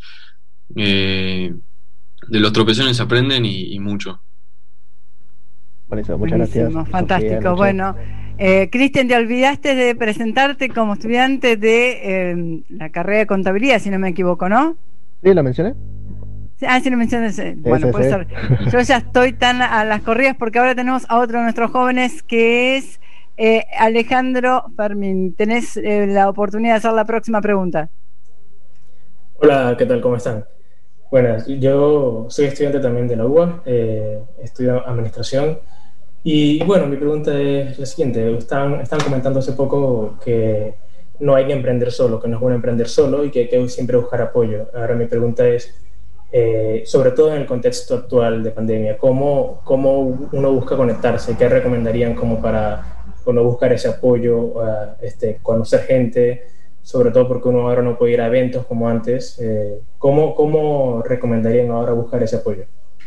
de los tropezones se aprenden y mucho. Buenísimo, muchas gracias. Fantástico. Sofía, bueno, Cristian, te olvidaste de presentarte como estudiante de la carrera de contabilidad, si no me equivoco, ¿no? Sí, lo mencioné. Sí, lo mencioné. Bueno, puede ser. Yo ya estoy tan a las corridas, porque ahora tenemos a otro de nuestros jóvenes, que es Alejandro Fermín. Tenés la oportunidad de hacer la próxima pregunta. Hola, ¿qué tal? ¿Cómo están? Bueno, yo soy estudiante también de la UBA, estudio administración, y bueno, mi pregunta es la siguiente. Están comentando hace poco que no hay que emprender solo, que no es bueno emprender solo y que hay que siempre buscar apoyo. Ahora mi pregunta es, sobre todo en el contexto actual de pandemia, ¿cómo uno busca conectarse? ¿Qué recomendarían como para uno buscar ese apoyo, conocer gente? Sobre todo porque uno ahora no puede ir a eventos como antes. ¿Cómo recomendarían ahora buscar ese apoyo?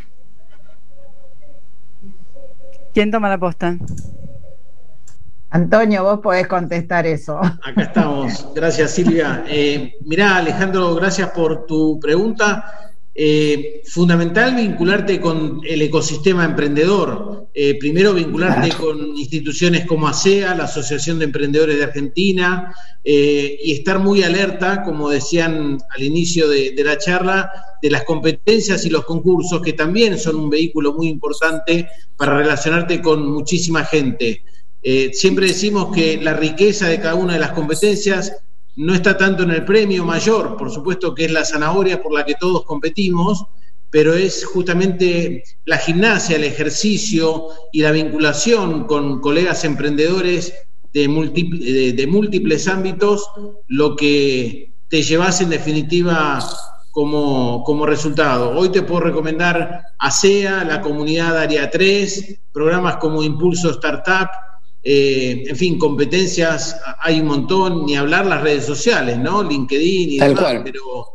¿Quién toma la posta? Antonio, vos podés contestar eso. Acá estamos. Gracias, Silvia. Mirá, Alejandro, gracias por tu pregunta. Fundamental vincularte con el ecosistema emprendedor. Primero vincularte con instituciones como ASEA, la Asociación de Emprendedores de Argentina, y estar muy alerta, como decían al inicio de la charla, de las competencias y los concursos, que también son un vehículo muy importante para relacionarte con muchísima gente. Siempre decimos que la riqueza de cada una de las competencias no está tanto en el premio mayor, por supuesto que es la zanahoria por la que todos competimos, pero es justamente la gimnasia, el ejercicio y la vinculación con colegas emprendedores de múltiples ámbitos lo que te llevas en definitiva como resultado. Hoy te puedo recomendar ASEA, la comunidad Área 3, programas como Impulso Startup, en fin, competencias hay un montón, ni hablar las redes sociales, ¿no? LinkedIn y demás, pero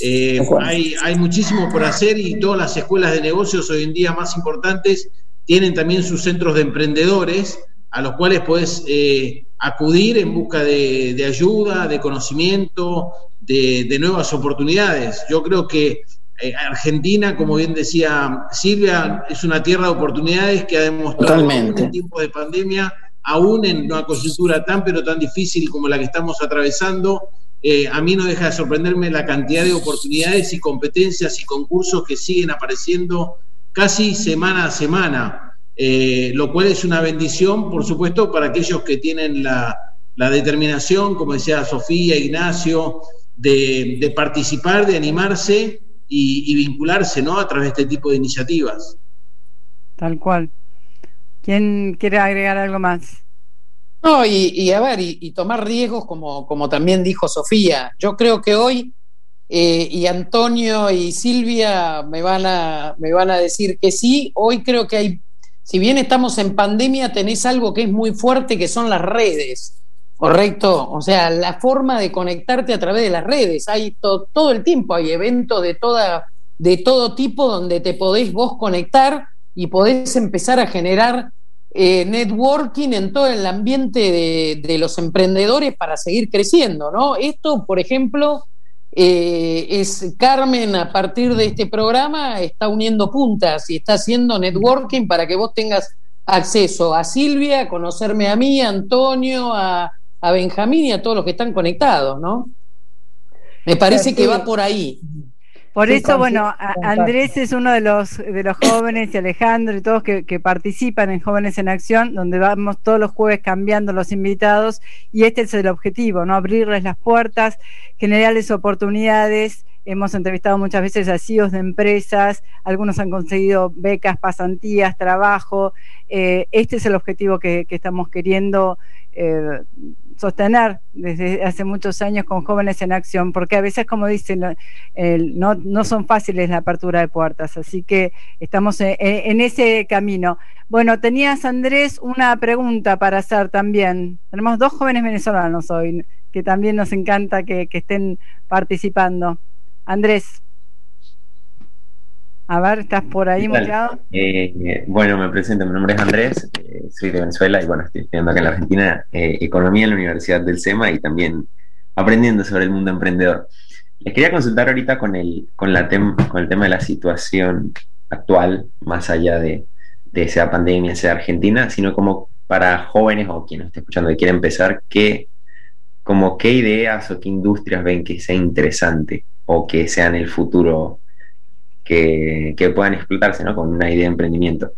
hay muchísimo por hacer, y todas las escuelas de negocios hoy en día más importantes tienen también sus centros de emprendedores a los cuales puedes acudir en busca de ayuda, de conocimiento, de nuevas oportunidades. Yo creo que Argentina, como bien decía Silvia, es una tierra de oportunidades que ha demostrado en tiempos de pandemia, aún en una coyuntura tan pero tan difícil como la que estamos atravesando. A mí no deja de sorprenderme la cantidad de oportunidades y competencias y concursos que siguen apareciendo casi semana a semana, lo cual es una bendición, por supuesto, para aquellos que tienen la determinación, como decía Sofía, Ignacio, de participar, de animarse y vincularse, ¿no?, a través de este tipo de iniciativas. Tal cual. ¿Quién quiere agregar algo más? No, y tomar riesgos, como también dijo Sofía. Yo creo que hoy, y Antonio y Silvia me van a decir que sí, hoy creo que hay, si bien estamos en pandemia, tenés algo que es muy fuerte, que son las redes, ¿correcto? O sea, la forma de conectarte a través de las redes. Hay todo el tiempo, hay eventos de todo tipo donde te podés vos conectar y podés empezar a generar networking en todo el ambiente de los emprendedores para seguir creciendo, ¿no? Esto, por ejemplo, es Carmen, a partir de este programa, está uniendo puntas y está haciendo networking para que vos tengas acceso a Silvia, a conocerme a mí, a Antonio, a Benjamín y a todos los que están conectados, ¿no? Me parece que va por ahí. Por eso, bueno, Andrés es uno de los jóvenes, y Alejandro y todos que participan en Jóvenes en Acción, donde vamos todos los jueves cambiando los invitados, y este es el objetivo, ¿no? Abrirles las puertas, generarles oportunidades. Hemos entrevistado muchas veces a CEOs de empresas, algunos han conseguido becas, pasantías, trabajo. Este es el objetivo que estamos queriendo sostener desde hace muchos años con Jóvenes en Acción, porque a veces, como dicen, no son fáciles la apertura de puertas, así que estamos en ese camino. Bueno, tenías, Andrés, una pregunta para hacer también. Tenemos 2 jóvenes venezolanos hoy, que también nos encanta que estén participando. Andrés. A ver, ¿estás por ahí muteado? Bueno, me presento, mi nombre es Andrés, soy de Venezuela y bueno, estoy estudiando acá en la Argentina Economía en la Universidad del SEMA y también aprendiendo sobre el mundo emprendedor. Les quería consultar ahorita con el tema de la situación actual, más allá de sea pandemia, sea Argentina, sino como para jóvenes o quien nos esté escuchando y quiera empezar, ¿qué ideas o qué industrias ven que sea interesante o que sean el futuro que puedan explotarse, ¿no?, con una idea de emprendimiento?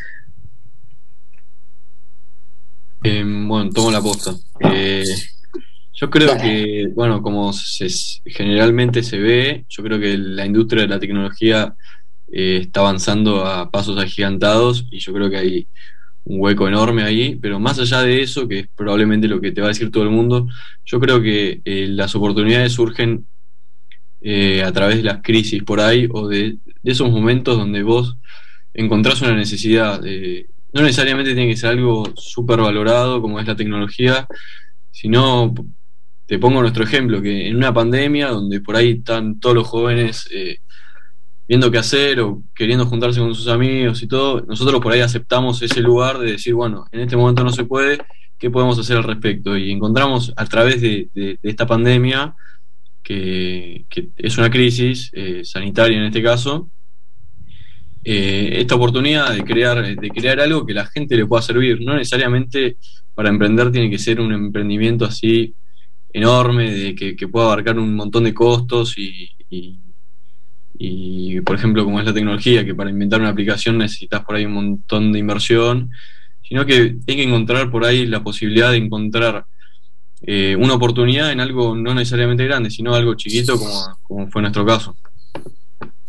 Bueno, tomo la posta. Yo creo que, bueno, como generalmente se ve, yo creo que la industria de la tecnología está avanzando a pasos agigantados y yo creo que hay un hueco enorme ahí, pero más allá de eso, que es probablemente lo que te va a decir todo el mundo, yo creo que las oportunidades surgen a través de las crisis por ahí, o de esos momentos donde vos encontrás una necesidad. No necesariamente tiene que ser algo súper valorado como es la tecnología, sino, te pongo nuestro ejemplo, que en una pandemia donde por ahí están todos los jóvenes viendo qué hacer o queriendo juntarse con sus amigos y todo, nosotros por ahí aceptamos ese lugar de decir, bueno, en este momento no se puede, ¿qué podemos hacer al respecto? Y encontramos a través de esta pandemia, que es una crisis sanitaria en este caso, esta oportunidad de crear algo que la gente le pueda servir. No necesariamente para emprender tiene que ser un emprendimiento así enorme, de que pueda abarcar un montón de costos y por ejemplo, como es la tecnología, que para inventar una aplicación necesitas por ahí un montón de inversión, sino que hay que encontrar por ahí la posibilidad de encontrar una oportunidad en algo no necesariamente grande, sino algo chiquito, como fue nuestro caso.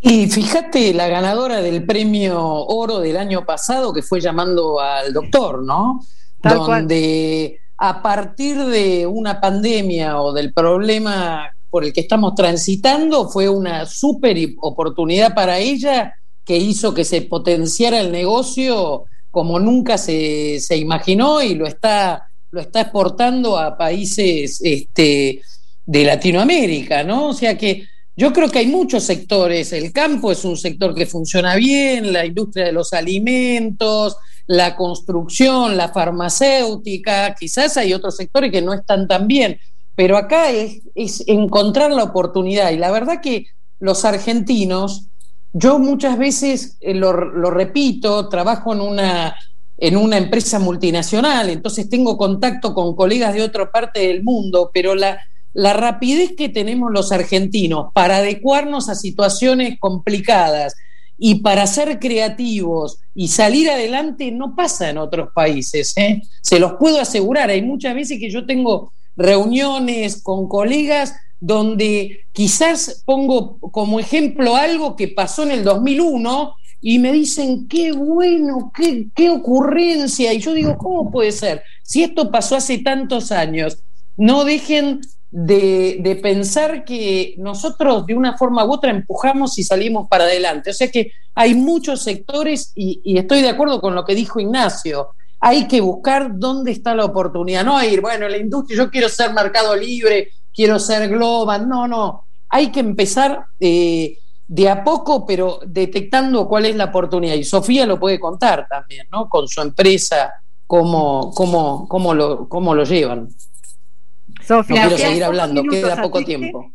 Y fíjate, la ganadora del premio Oro del año pasado, que fue Llamando al Doctor, ¿no? Tal donde a partir de una pandemia o del problema por el que estamos transitando, fue una súper oportunidad para ella que hizo que se potenciara el negocio como nunca se imaginó, y lo está exportando a países de Latinoamérica, ¿no? O sea que yo creo que hay muchos sectores. El campo es un sector que funciona bien, la industria de los alimentos, la construcción, la farmacéutica, quizás hay otros sectores que no están tan bien, pero acá es encontrar la oportunidad. Y la verdad que los argentinos, yo muchas veces lo repito, trabajo en una empresa multinacional, entonces tengo contacto con colegas de otra parte del mundo, pero la rapidez que tenemos los argentinos para adecuarnos a situaciones complicadas y para ser creativos y salir adelante no pasa en otros países, ¿eh? Se los puedo asegurar. Hay muchas veces que yo tengo reuniones con colegas donde quizás pongo como ejemplo algo que pasó en el 2001 y me dicen, qué bueno, qué ocurrencia, y yo digo, ¿cómo puede ser? Si esto pasó hace tantos años. No dejen de pensar que nosotros de una forma u otra empujamos y salimos para adelante. O sea que hay muchos sectores y estoy de acuerdo con lo que dijo Ignacio. Hay que buscar dónde está la oportunidad, no ir, bueno, la industria, yo quiero ser Mercado Libre, quiero ser Global, no. Hay que empezar de a poco, pero detectando cuál es la oportunidad. Y Sofía lo puede contar también, ¿no? Con su empresa, cómo lo llevan. Sofía, no quiero seguir hablando, queda poco tiempo.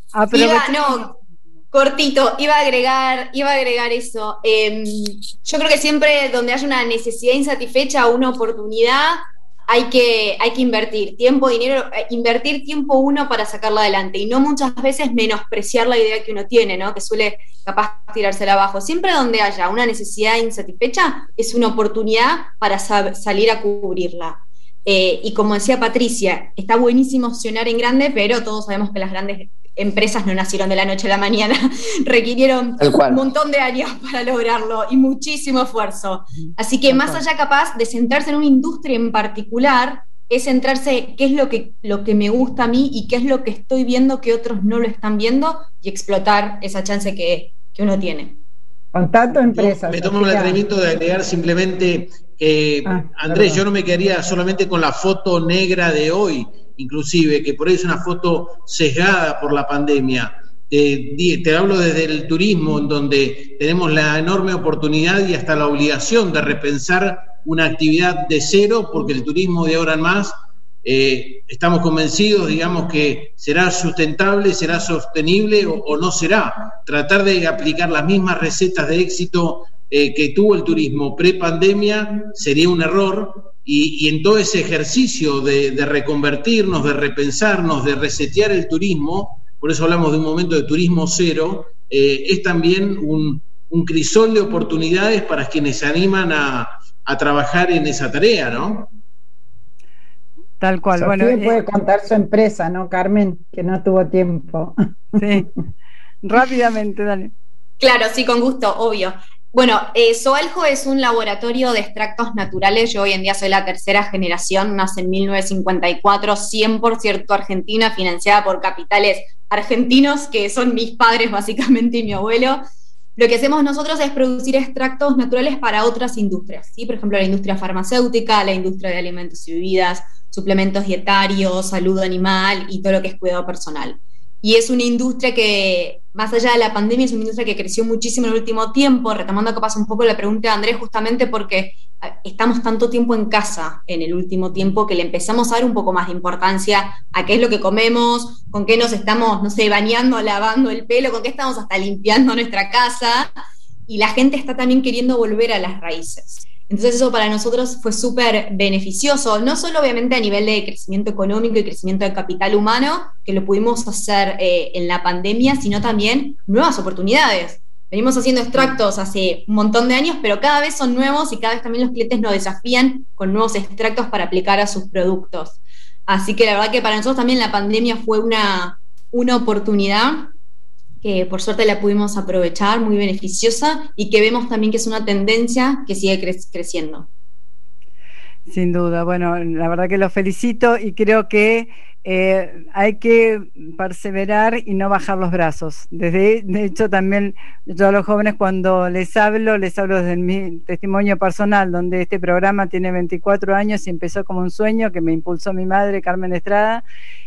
Cortito, iba a agregar eso. Yo creo que siempre donde haya una necesidad insatisfecha o una oportunidad, hay que invertir tiempo, dinero, invertir tiempo uno para sacarla adelante, y no muchas veces menospreciar la idea que uno tiene, ¿no? Que suele capaz tirársela abajo. Siempre donde haya una necesidad insatisfecha es una oportunidad para salir a cubrirla. Y como decía Patricia, está buenísimo soñar en grande, pero todos sabemos que las grandes empresas no nacieron de la noche a la mañana, requirieron un montón de años para lograrlo y muchísimo esfuerzo. Así que más allá capaz de centrarse en una industria en particular, es centrarse qué es lo que me gusta a mí y qué es lo que estoy viendo que otros no lo están viendo, y explotar esa chance que uno tiene. Con tanto empresas. Me tomo el atrevimiento de agregar simplemente, Andrés, yo no me quedaría solamente con la foto negra de hoy, inclusive, que por ahí es una foto sesgada por la pandemia. Te hablo desde el turismo, en donde tenemos la enorme oportunidad y hasta la obligación de repensar una actividad de cero, porque el turismo de ahora en más, estamos convencidos, digamos, que será sustentable, será sostenible o no será. Tratar de aplicar las mismas recetas de éxito que tuvo el turismo pre-pandemia sería un error. Y en todo ese ejercicio de reconvertirnos, de repensarnos, de resetear el turismo, por eso hablamos de un momento de turismo cero, es también un crisol de oportunidades para quienes se animan a trabajar en esa tarea, ¿no? Tal cual. Sofía, bueno, puede contar su empresa, ¿no, Carmen? Que no tuvo tiempo. Sí, rápidamente, dale. Claro, sí, con gusto, obvio. Bueno, Soaljo es un laboratorio de extractos naturales. Yo hoy en día soy la tercera generación, nace en 1954, 100% argentina, financiada por capitales argentinos, que son mis padres básicamente y mi abuelo. Lo que hacemos nosotros es producir extractos naturales para otras industrias, ¿sí? Por ejemplo, la industria farmacéutica, la industria de alimentos y bebidas, suplementos dietarios, salud animal y todo lo que es cuidado personal. Y es una industria que, más allá de la pandemia, es una industria que creció muchísimo en el último tiempo, retomando capaz un poco la pregunta de Andrés, justamente porque estamos tanto tiempo en casa en el último tiempo que le empezamos a dar un poco más de importancia a qué es lo que comemos, con qué nos estamos, no sé, bañando, lavando el pelo, con qué estamos hasta limpiando nuestra casa, y la gente está también queriendo volver a las raíces. Entonces eso para nosotros fue súper beneficioso, no solo obviamente a nivel de crecimiento económico y crecimiento de capital humano, que lo pudimos hacer en la pandemia, sino también nuevas oportunidades. Venimos haciendo extractos hace un montón de años, pero cada vez son nuevos y cada vez también los clientes nos desafían con nuevos extractos para aplicar a sus productos. Así que la verdad que para nosotros también la pandemia fue una oportunidad que por suerte la pudimos aprovechar, muy beneficiosa, y que vemos también que es una tendencia que sigue creciendo. Sin duda, bueno, la verdad que los felicito y creo que hay que perseverar y no bajar los brazos. De hecho, también yo a los jóvenes cuando les hablo desde mi testimonio personal, donde este programa tiene 24 años y empezó como un sueño que me impulsó mi madre, Carmen Estrada,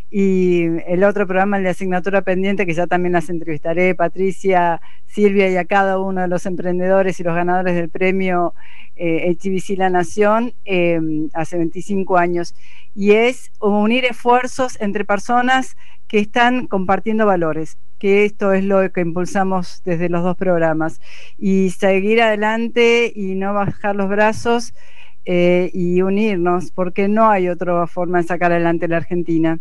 y el otro programa, el de asignatura pendiente, que ya también las entrevistaré, Patricia, Silvia y a cada uno de los emprendedores y los ganadores del premio HBC La Nación hace 25 años. Y es unir esfuerzos entre personas que están compartiendo valores, que esto es lo que impulsamos desde los dos programas, y seguir adelante y no bajar los brazos y unirnos, porque no hay otra forma de sacar adelante la Argentina.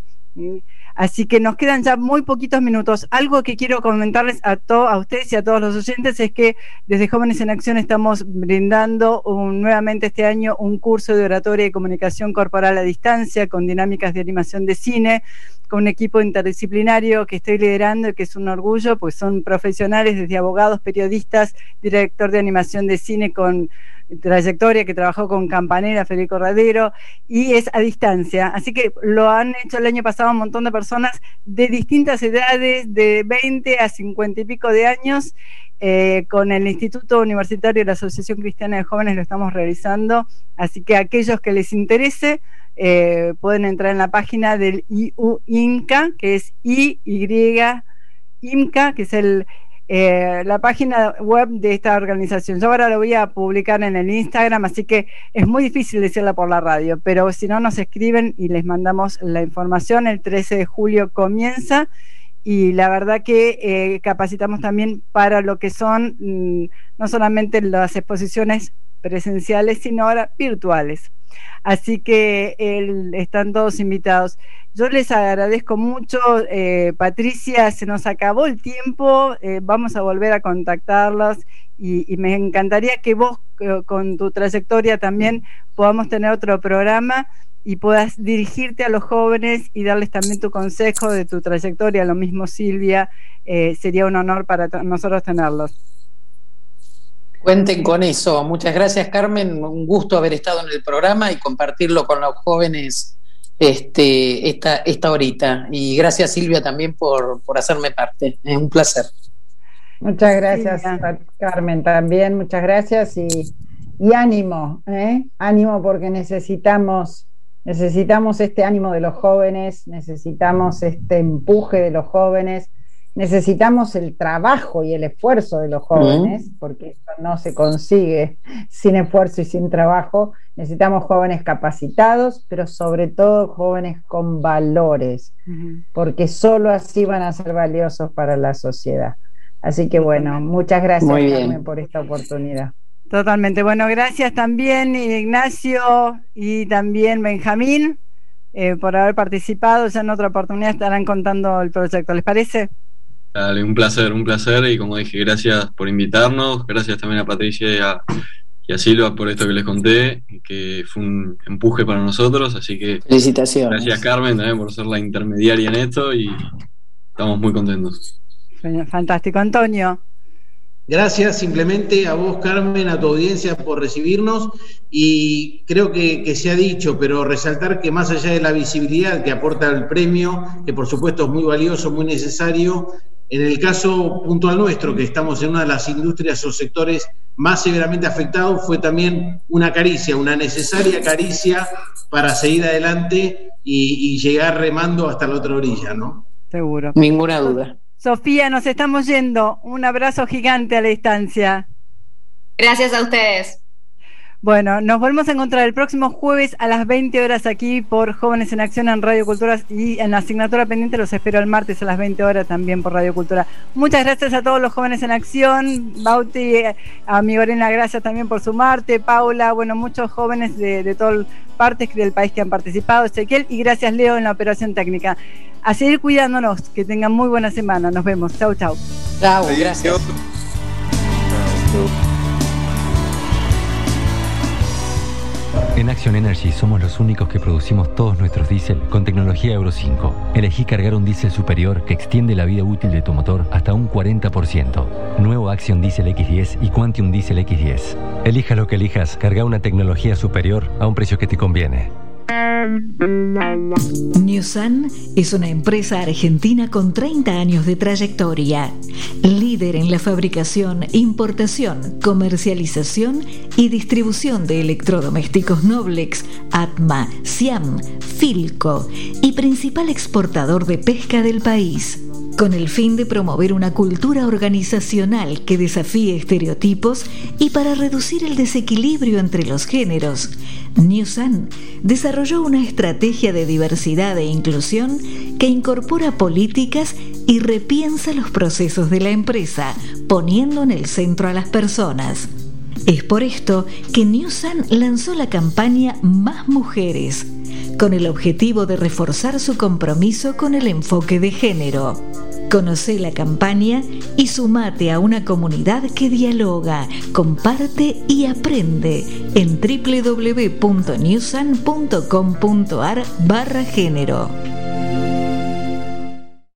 Así que nos quedan ya muy poquitos minutos. Algo que quiero comentarles a ustedes y a todos los oyentes es que desde Jóvenes en Acción estamos brindando nuevamente este año un curso de oratoria y comunicación corporal a distancia con dinámicas de animación de cine, con un equipo interdisciplinario que estoy liderando y que es un orgullo, pues son profesionales desde abogados, periodistas, director de animación de cine con trayectoria, que trabajó con Campanella, Federico Radero, y es a distancia. Así que lo han hecho el año pasado un montón de personas de distintas edades, de 20 a 50 y pico de años, con el Instituto Universitario de la Asociación Cristiana de Jóvenes lo estamos realizando, así que aquellos que les interese pueden entrar en la página del IUIMCA, que es IYIMCA, que es la página web de esta organización. Yo ahora lo voy a publicar en el Instagram, así que es muy difícil decirla por la radio, pero si no nos escriben y les mandamos la información. El 13 de julio comienza, y la verdad que capacitamos también para lo que son no solamente las exposiciones presenciales, sino ahora virtuales. Así que están todos invitados. Yo les agradezco mucho, Patricia, se nos acabó el tiempo, vamos a volver a contactarlos y me encantaría que vos con tu trayectoria también podamos tener otro programa y puedas dirigirte a los jóvenes y darles también tu consejo de tu trayectoria. Lo mismo Silvia, sería un honor para nosotros tenerlos. Cuenten con eso. Muchas gracias, Carmen. Un gusto haber estado en el programa y compartirlo con los jóvenes esta horita. Y gracias, Silvia, también por hacerme parte. Es un placer. Muchas gracias, Carmen, también. Muchas gracias y ánimo, ánimo, porque necesitamos este ánimo de los jóvenes, necesitamos este empuje de los jóvenes. Necesitamos el trabajo y el esfuerzo de los jóvenes, porque esto no se consigue sin esfuerzo y sin trabajo. Necesitamos jóvenes capacitados, pero sobre todo jóvenes con valores, porque solo así van a ser valiosos para la sociedad. Así que bueno, muchas gracias, Carmen, por esta oportunidad. Totalmente. Bueno, gracias también Ignacio y también Benjamín por haber participado. Ya en otra oportunidad estarán contando el proyecto. ¿Les parece? Dale, un placer, y como dije, gracias por invitarnos, gracias también a Patricia y a Silvia por esto que les conté, que fue un empuje para nosotros, así que felicitaciones. Gracias, Carmen, también por ser la intermediaria en esto, y estamos muy contentos. Fantástico. Antonio. Gracias simplemente a vos, Carmen, a tu audiencia por recibirnos, y creo que se ha dicho, pero resaltar que más allá de la visibilidad que aporta el premio, que por supuesto es muy valioso, muy necesario, en el caso puntual nuestro, que estamos en una de las industrias o sectores más severamente afectados, fue también una caricia, una necesaria caricia para seguir adelante y llegar remando hasta la otra orilla, ¿no? Seguro. Ninguna duda. Sofía, nos estamos yendo. Un abrazo gigante a la distancia. Gracias a ustedes. Bueno, nos volvemos a encontrar el próximo jueves a las 20 horas aquí por Jóvenes en Acción en Radio Cultura, y en la asignatura pendiente los espero el martes a las 20 horas también por Radio Cultura. Muchas gracias a todos los Jóvenes en Acción. Bauti, a mi Gorena, gracias también por sumarte. Paula, bueno, muchos jóvenes de todas partes del país que han participado. Ezequiel, y gracias, Leo, en la operación técnica. A seguir cuidándonos, que tengan muy buena semana. Nos vemos. Chau, chau. Chau, gracias. En Action Energy somos los únicos que producimos todos nuestros diésel con tecnología Euro 5. Elegí cargar un diésel superior que extiende la vida útil de tu motor hasta un 40%. Nuevo Action Diesel X10 y Quantium Diesel X10. Elijas lo que elijas, carga una tecnología superior a un precio que te conviene. Newsan es una empresa argentina con 30 años de trayectoria, líder en la fabricación, importación, comercialización y distribución de electrodomésticos Noblex, Atma, Siam, Philco y principal exportador de pesca del país. Con el fin de promover una cultura organizacional que desafíe estereotipos y para reducir el desequilibrio entre los géneros, Newsan desarrolló una estrategia de diversidad e inclusión que incorpora políticas y repiensa los procesos de la empresa, poniendo en el centro a las personas. Es por esto que Newsan lanzó la campaña Más Mujeres, con el objetivo de reforzar su compromiso con el enfoque de género. Conocé la campaña y sumate a una comunidad que dialoga, comparte y aprende en www.newsan.com.ar/género.